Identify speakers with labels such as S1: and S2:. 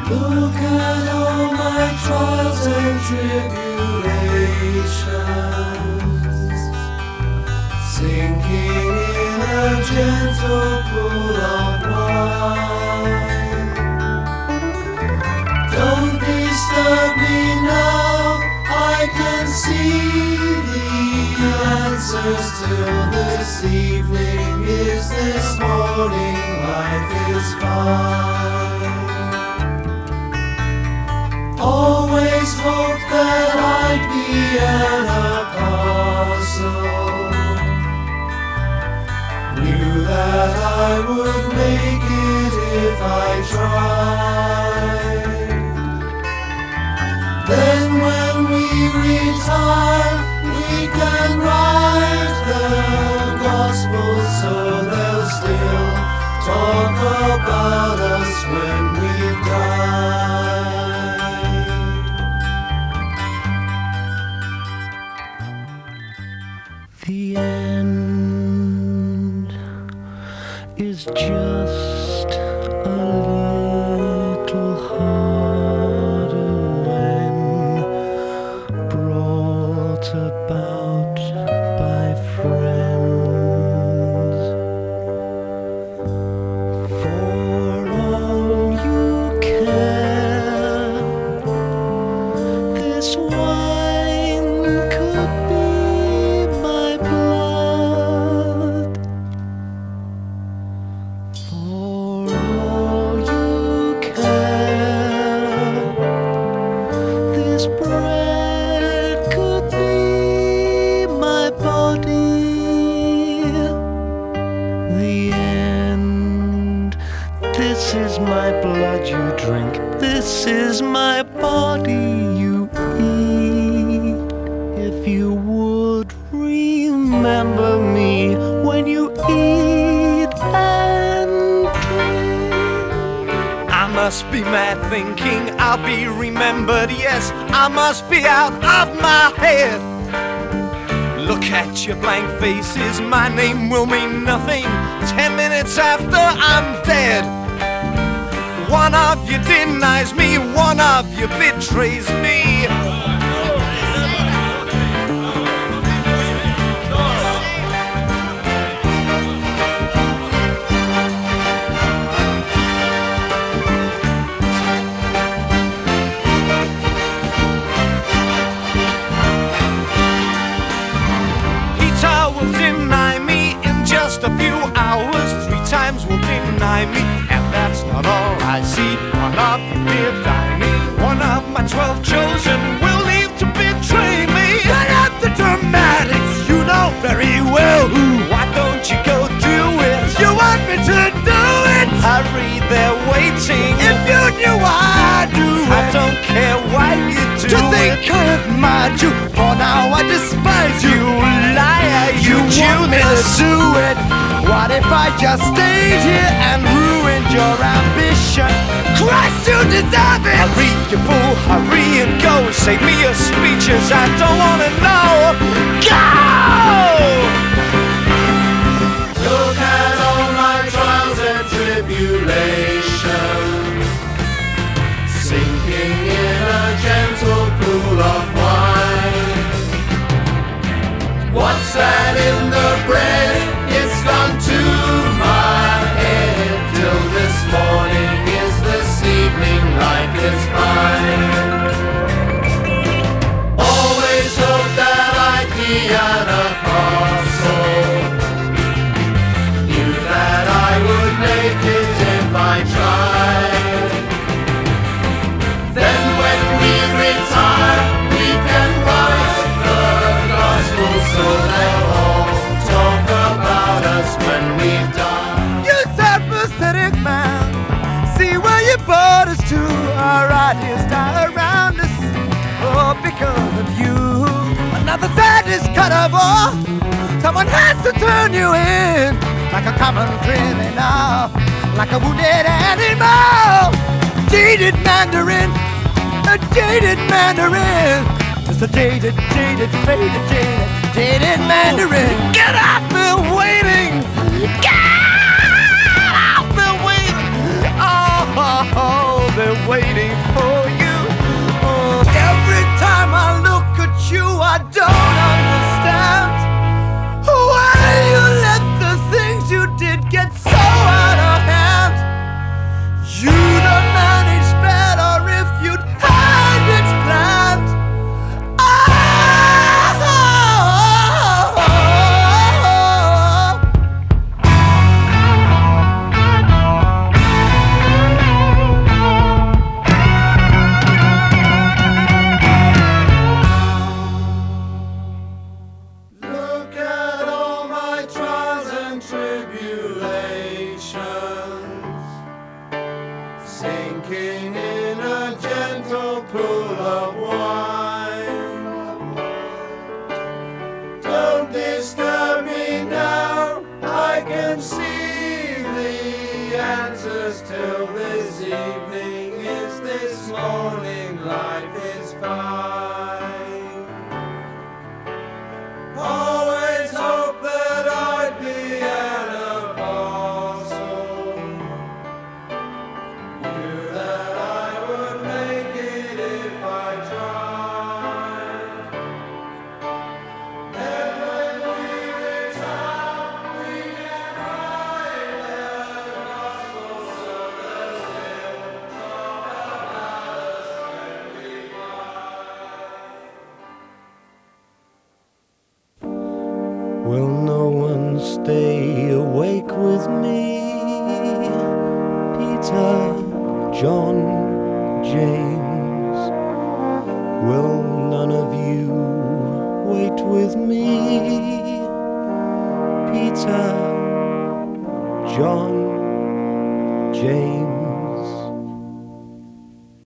S1: Look at all my trials and tribulations, sinking in a gentle pool of wine. Don't disturb me now, I can see the answers till this evening is this morning, life is fine. Always hoped that I'd be an apostle, knew that I would make it if I tried. Then when we retire, we can write the gospel so they'll still talk about us when we've died.
S2: The end is just a little harder when brought about by friends. For all you care, this wine could be my blood. For all you care, this bread could be my body. The end. This is my blood you drink. This is my body you eat. If you would remember me when you eat and drink.
S3: I must be mad thinking I'll be remembered. Yes, I must be out of my head. Look at your blank faces, my name will mean nothing 10 minutes after I'm dead. One of you denies me, one of you betrays me. Peter will deny me in just a few hours. 3 times will deny me, and that's not all I see. One of you will die me, one of my 12 chosen will leave to betray me. Cut out the dramatics, you know very well. Why don't you go do it? You want me to do it? Hurry, they're waiting. If you knew I do it, I don't care why you do
S4: To
S3: it.
S4: think I admired you, for now I despise you.
S3: Liar,
S4: You want me to
S3: Judas.
S4: do it? What if I just stayed here and ruined your ambition? Christ, you deserve it!
S3: Hurry, you fool, hurry and go. Save me your speeches, I don't wanna know. Go!
S1: Look at all my trials and tribulations, sinking in a gentle pool of wine. What's that in the bread? It's gone to my head. Till this morning is this evening, life is fine. Always hoped that I'd be an apostle, knew that I would make it if I tried. Then when we retire, we can write the gospel so they'll all talk about us when we've died.
S4: You self-pathetic man, see where you brought us to. Our ideas die around us, oh, because of you. Another sadness cut of all. Someone has to turn you in, like a common criminal, like a wounded animal. Jaded Mandarin, a jaded Mandarin. It's a jaded, jaded, faded, jaded Mandarin.
S3: Get out there waiting! Get out there waiting! Oh, they're waiting.
S1: hours till this evening. Is this morning? Life is fine. Always hope that I'd be an apostle. Knew that I would make it if I tried. Then when we retire, we can write the gospel so the still talk about us when we fly.
S2: Will no one stay awake with me? Peter, John, James. Will none of you wait with me? Peter, John, James.